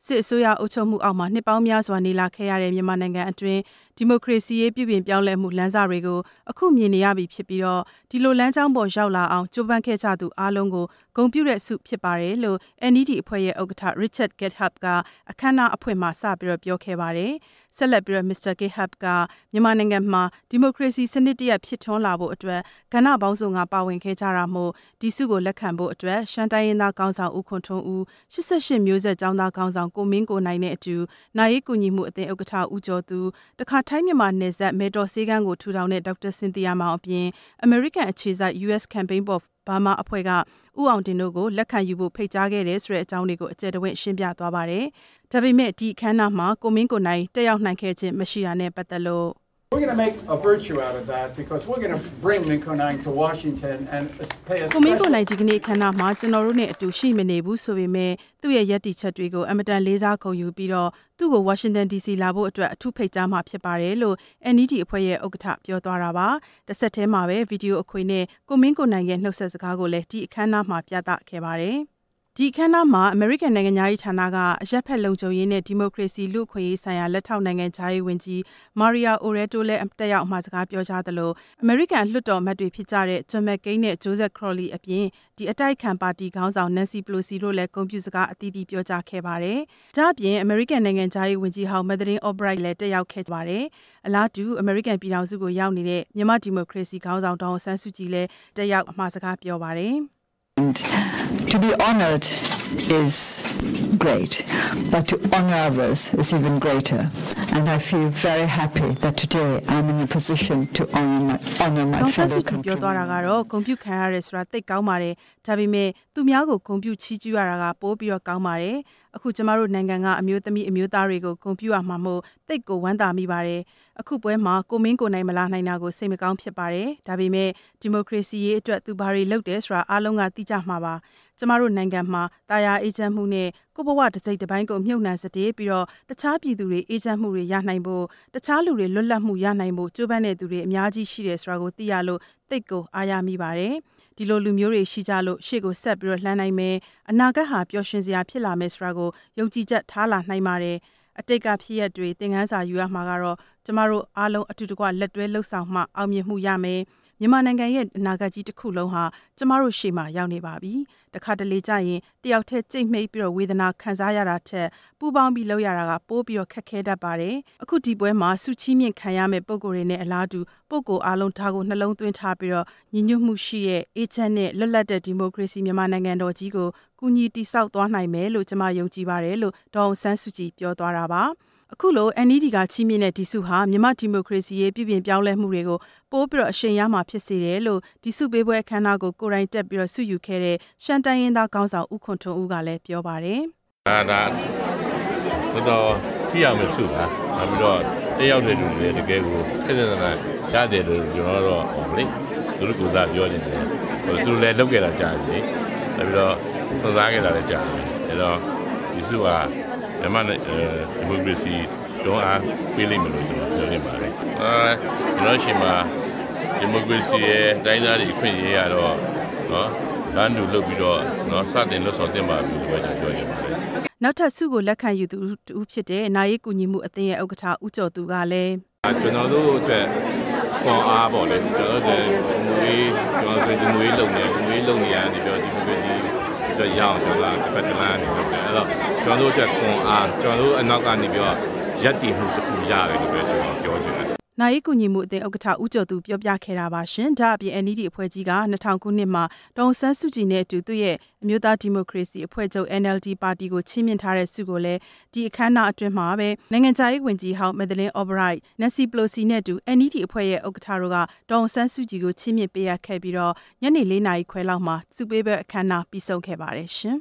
စစ်အစိုးရအုပ်ချုပ်မှုအောက်မှာနှစ်ပေါင်းများစွာနေလာခဲ့ရတဲ့မြန်မာနိုင်ငံအတွင်းဒီမိုကရေစီရေးပြုပြင်ပြောင်းလဲမှုလမ်းစာတွေကိုအခုမြင်နေရပြီဖြစ်ပြီးတော့ဒီလိုလမ်းကြောင်းပေါ်ရောက်လာအောင်ကြိုးပမ်းခဲ့ကြသူအားလုံးကိုဂုဏ်ပြုတဲ့ဆုဖြစ်ပါတယ်လို့ NED အဖွဲ့ရဲ့ဥက္ကဋ္ဌ Richard Github ကအခမ်းအနားအဖွင့်မှာစပြီးပြောခဲ့ပါတယ်။ဆက်လက်ပြီး Mr. Github ကမြန်မာနိုင်ငံမှာဒီမိုကရေစီစနစ်တရက်ဖြစ်ထွန်းလာဖို့အတွက်ကဏ္ဍပေါင်းစုံကပါဝင်ခဲ့ကြတာမို့ဒီဆုကိုလက်ခံဖို့အတွက်ရှမ်းတိုင်းရင်းသားခေါင်းဆောင်ဦးခွန်ထွန်းဦး88မျိုးဆက်ကျောင်းသားခေါင်းဆောင်ကိုမင်းကိုနိုင်နဲ့အတူနိုင်ရေးကူညီမှုအသင်းဥက္ကဋ္ဌဦးကျော်သူတခါထိုင်းမြန်မာနယ်စပ်မဲတော်ဆေးကန်းကိုထူထောင်တဲ့ဒေါက်တာစင်သီယာမောင်အပြင်အမေရိကန်အခြေစိုက် US Campaign for Burma အဖွဲ့ကဦးအောင်တင်တို့ကိုလက်ခံယူဖို့ဖိတ်ကြားခဲ့တဲ့ဆိုတဲ့အကြောင်းတွေကိုအကျယ်တဝင့်ရှင်းပြသွားပါတယ်။ဒါပေမဲ့ဒီအခမ်းအနားမှာကိုမင်းကိုနိုင်တက်ရောက်နိုင်ခဲ့ခြင်းမရှိတာနဲ့ပတ်သက်လို့ We're going to make a virtue out of that because we're going to bring Minko Nang to Washington and pay a ကိုမင်းကိုနိုင်ဒီကနေ့ခန္ဓာမှာကျွန်တော်တို့နဲ့အတူရှိမနေဘူးဆိုပေမဲ့သူ့ရဲ့ရည်တည်ချက်တွေကိုအမတန်လေးစားဂုဏ်ယူပြီးတော့သူ့ကို Washington DC လာဖို့အတွက်အထူးဖိတ်ကြားမှာဖြစ်ပါတယ်လို့ NED အဖွဲ့ရဲ့ဥက္ကဋ္ဌပြောသွားတာပါ။တစ်ဆက်တည်းမှာပဲဗီဒီယိုအခွေနဲ့ကိုမင်းကိုနိုင်ရဲ့နှုတ်ဆက်စကားကိုလည်းဒီအခမ်းအနားမှာပြသခဲ့ပါတယ်။ဒီခမ်းနားမှာအမေရိကန်နိုင်ငံသားရေးဌာနကအရက်ဖက်လုံခြုံရေးနဲ့ဒီမိုကရေစီလူ့အခွင့်အရေးဆိုင်ရာလက်ထောက်နိုင်ငံသားရေးဝန်ကြီးမာရီယာအိုရဲတိုလည်းတက်ရောက်မှာစကားပြောကြားသလိုအမေရိကန်လွှတ်တော်အမတ်တွေဖြစ်ကြတဲ့ဂျွန်မက်ကိန်းနဲ့ဂျိုးဇက်ခရော်လီအပြင်ဒီအတိုက်ခံပါတီခေါင်းဆောင်နန်စီပလိုစီတို့လည်းဂုဏ်ပြုစကားအသီးသီးပြောကြားခဲ့ပါတယ်။ဒါ့အပြင်အမေရိကန်နိုင်ငံသားရေးဝန်ကြီးဟောင်းမက်ဒလင်းအော်ဘရိုက်လည်းတက်ရောက်ခဲ့ပါတယ်။အလားတူအမေရိကန်ပြည်ထောင်စုကိုရောက်နေတဲ့မြန်မာဒီမိုကရေစီခေါင်းဆောင်ဒေါ်အောင်ဆန်းစုကြည်လည်းတက်ရောက်မှာစကားပြောပါတယ်။ And to be honored is great, but to honor others is even greater. And I feel very happy that today I'm in a position to honor my fellow countrymen. ပြောသွားတာကတော့ဂုဏ်ပြုခံရတယ်ဆိုတာသိကောင်းပါတယ်။ဒါပေမဲ့သူများကိုဂုဏ်ပြုချီးကျူးရတာကပိုပြီးတော့ကောင်းပါတယ်။အခုကျမတို့နိုင်ငံကအမျိုးသမီးအမျိုးသားတွေကိုဂုဏ်ပြုရမှာမို့သိကိုဝမ်းသာမိပါတယ်။အခုပွဲမှာကိုမင်းကိုနိုင်မလာနိုင်တာကိုစိတ်မကောင်းဖြစ်ပါတယ်။ဒါပေမဲ့ဒီမိုကရေစီရေးအတွက်သူဘာတွေလုပ်တယ်ဆိုတာအားလုံးကသိကြမှာပါ။ကျမတို့နိုင်ငံမှာတာယာအေဂျင့်မှုနဲ့ကိုဘဝတစ်စိတ်တစ်ပိုင်းကိုမြုပ်နှံစတဲ့ပြီးတော့တခြားပြည်သူတွေအေဂျင့်မှုတွေရနိုင်ဖို့တခြားလူတွေလွတ်လပ်မှုရနိုင်ဖို့ကြိုးပမ်းတဲ့သူတွေအများကြီးရှိတယ်ဆိုတာကိုသိရလို့သိကိုအားရမိပါတယ်။ဒီလိုလူမျိုးတွေရှိကြလို့ရှေ့ကိုဆက်ပြီးတော့လှမ်းနိုင်မယ်အနာဂတ်ဟာပျော်ရွှင်စရာဖြစ်လာမယ်ဆိုတာကိုယုံကြည်ချက်ထားလာနိုင်ပါတယ်။အတိတ်ကဖြစ်ရပ်တွေသင်ခန်းစာယူရမှာကတော့ကျမတို့အားလုံးအတူတကွလက်တွဲလှုပ်ဆောင်မှအောင်မြင်မှုရမယ်။မြန်မာနိုင်ငံရဲ့အနာဂတ်ကြီးတစ်ခုလုံးဟာကျမတို့ရှေ့မှာရောက်နေပါပြီ။တခါတလေကြရင်တယောက်တည်းကြိတ်မိတ်ပြီးတော့ဝေဒနာခံစားရတာထက်ပူပေါင်းပြီးလုပ်ရတာကပိုးပြီးတော့ခက်ခဲတတ်ပါတယ်။အခုဒီပွဲမှာဆုချီးမြင့်ခံရမယ့်ပုံကိုယ်တွေနဲ့အလားတူပုံကိုယ်အားလုံးဒါကိုနှလုံးသွင်းထားပြီးတော့ညီညွတ်မှုရှိတဲ့အေဂျင့်နဲ့လွတ်လပ်တဲ့ဒီမိုကရေစီမြန်မာနိုင်ငံတော်ကြီးကိုကူညီတည်ဆောက်သွားနိုင်မယ်လို့ကျွန်မယုံကြည်ပါတယ်လို့ဒေါ်အောင်ဆန်းစုကြည်ပြောသွားတာပါ။အခုလို NED ကချီးမြှင့်တဲ့ဒီဆုဟာမြန်မာဒီမိုကရေစီရေးပြုပြင်ပြောင်းလဲမှုတွေကိုပိုးပြီးတော့အရှိန်ရမှာဖြစ်စေတယ်လို့ဒီဆုပေးပွဲအခမ်းအနားကိုကိုယ်တိုင်တက်ပြီးတော့ဆုယူခဲ့တဲ့ရှမ်းတိုင်းရင်းသားခေါင်းဆောင်ဦးခွန်ထွန်းဦးကလည်းပြောပါတယ်။ဒါတော့ပြရမယ်ဆုပါ။နောက်ပြီးတော့တယောက်တည်းလူတွေတကယ်ကိုဆက်ဆက်နာရတယ်လို့ကျွန်တော်တော့ဟောလေသူတို့ကပြောနေတယ်။သူတို့လည်းလုပ်ခဲ့တာကြားတယ်။နောက်ပြီးတော့သုံးစားခဲ့တာလည်းကြားတယ်။အဲတော့ဒီဆုကမြန်မာဒီမိုကရေစီတော့အားပေးလိမ့်မယ်လို့ကျွန်တော်ပြောနေပါတယ်။ကျွန်တော်ရှင်မှာဒီမိုကရေစီရဲ့တိုင်းသားတွေခွင့်ရရတော့နော်လမ်းတူလုပ်ပြီးတော့နော်စတင်လို့ဆောင်တင်ပါပြီလို့ကျွန်တော်ပြောနေပါတယ်။နောက်ထပ်ဆုကိုလက်ခံယူသူတူဖြစ်တဲ့နာရေးကူညီမှုအသင်းရဲ့ဥက္ကဋ္ဌဦးကျော်သူကလည်းကျွန်တော်တို့အတွက်ပေါ်အားပေါ့လေကျွန်တော်တို့ကျွန်တော်ဒီငွေလုံနေရနေပြောဒီမိုကရေစီအတွက်ရအောင်ကျွန်တော်တစ်ပတ်တစ်လမ်းနေလုပ်တယ်အဲ့တော့ကျွန်တော်တို့အတွက်ခွန်အားကျွန်တော်တို့အနောက်ကနေပြီးတော့ရက်တည်မှုတစ်ခုရတယ်လို့ပဲကျွန်တော်ပြောချင်တယ်။နာရေးကူညီမှုအသင်းဥက္ကဋ္ဌဦးကျော်သူပြောပြခဲ့တာပါရှင်။ဒါအပြင် NED အဖွဲ့ကြီးက2000ခုနှစ်မှာဒေါ်အောင်ဆန်းစုကြည်နဲ့အတူသူ့ရဲ့အမျိုးသားဒီမိုကရေစီအဖွဲ့ချုပ် NLD ပါတီကိုချီးမြှင့်ထားတဲ့ဆုကိုလည်းဒီအခမ်းအနားအတွင်းမှာပဲနိုင်ငံခြားရေးဝန်ကြီးဟောင်းမက်ဒလင်းအော်ဘရိုက်နန်စီပလိုစီနဲ့အတူ NED အဖွဲ့ရဲ့ဥက္ကဋ္ဌတို့ကဒေါ်အောင်ဆန်းစုကြည်ကိုချီးမြှင့်ပေးရခဲ့ပြီးတော့ညနေ4:00 နာရီခွဲလောက်မှာဆုပေးပွဲအခမ်းအနားပြီးဆုံးခဲ့ပါတယ်ရှင်